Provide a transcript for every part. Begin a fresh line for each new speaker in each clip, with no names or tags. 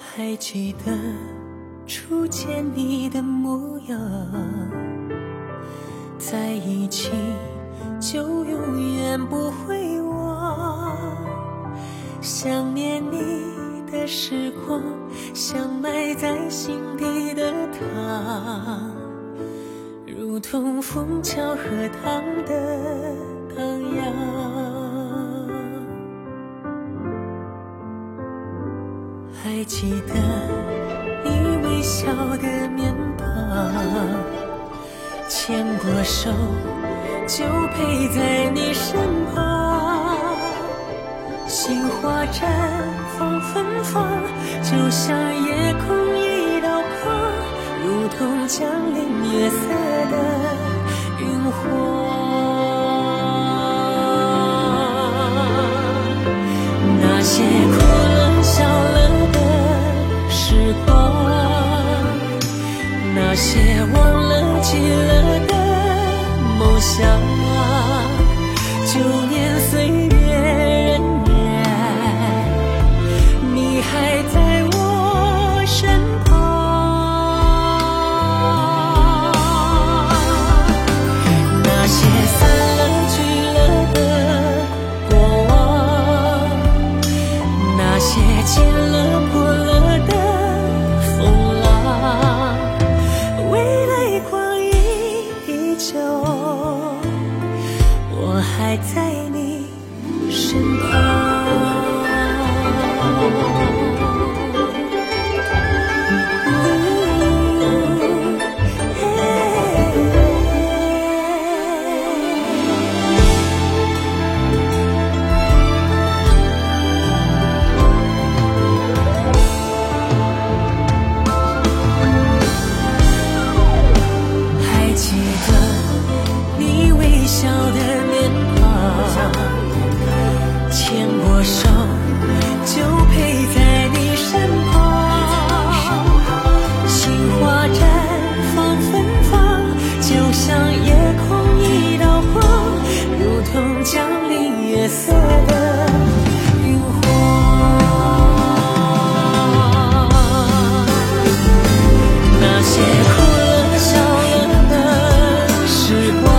还记得初见你的模样，在一起就永远不会忘。想念你的时光，像埋在心底的糖，如同枫桥河塘的荡漾。还记得你微笑的面庞，牵过手就陪在你身旁，心花绽放芬芳，就像夜空一道光，如同降临月色的云火。那些哭了笑了的时光，那些忘了记了的梦想，9年岁月荏苒，你还在我身旁。那些散了聚了的过往，那些见了破了的风浪，未来光阴依旧，我还在你身旁。还记得你微笑的面庞，牵过手就陪在你身旁，心花绽放芬芳，就像夜空一道光，如同降临月色的云火。那些哭了笑了的时光，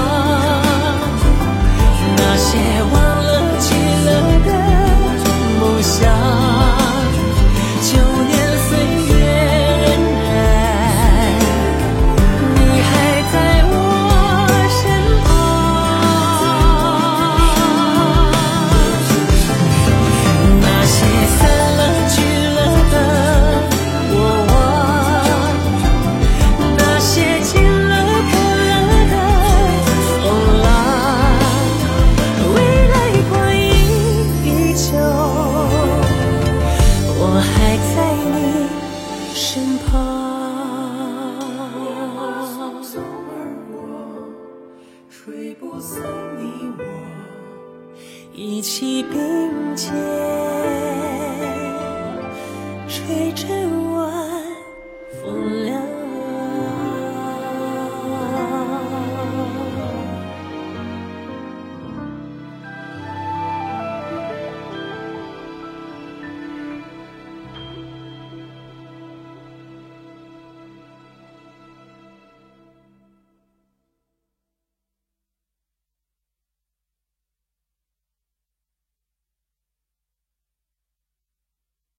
那些忘了记了的梦想，9年岁月荏苒，你还在我身旁。那些散了聚了的过往，那些见了破了的风浪，未来光阴依旧，我还在你身旁。走而过，吹不散你我，一起并肩，吹着晚风凉。